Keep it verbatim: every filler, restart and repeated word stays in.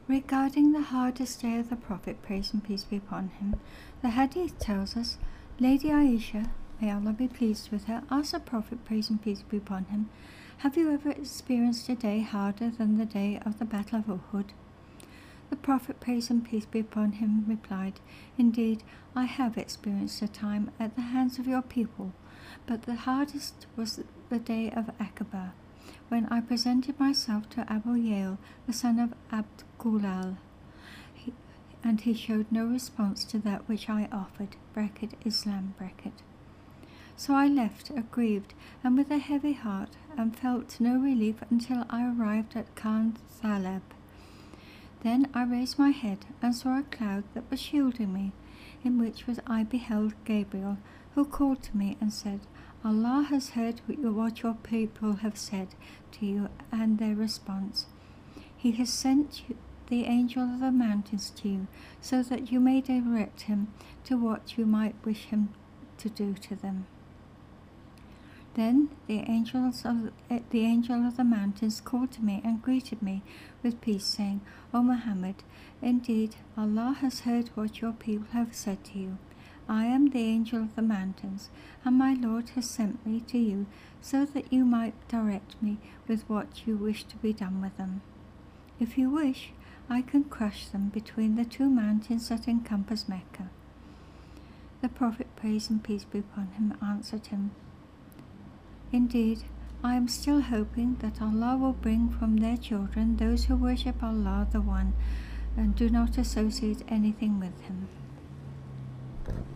Regarding the hardest day of the Prophet, praise and peace be upon him, the Hadith tells us, Lady Aisha, may Allah be pleased with her, asked the Prophet, praise and peace be upon him, have you ever experienced a day harder than the day of the Battle of Uhud? The Prophet, praise and peace be upon him, replied, Indeed, I have experienced a time at the hands of your people, but the hardest was the day of Aqaba, when I presented myself to Abu Yale, the son of Abd Gulal, he, and he showed no response to that which I offered, bracket Islam, bracket. So I left, aggrieved and with a heavy heart, and felt no relief until I arrived at Khan Thalab. Then I raised my head and saw a cloud that was shielding me, in which was I beheld Gabriel, who called to me and said, Allah has heard what your people have said to you and their response. He has sent you, the angel of the mountains to you, so that you may direct him to what you might wish him to do to them. Then the angels of the angel of the mountains called to me and greeted me with peace, saying, O Muhammad, indeed Allah has heard what your people have said to you. I am the angel of the mountains, and my Lord has sent me to you so that you might direct me with what you wish to be done with them. If you wish, I can crush them between the two mountains that encompass Mecca. The Prophet, praise and peace be upon him, answered him, Indeed, I am still hoping that Allah will bring from their children those who worship Allah the One and do not associate anything with him.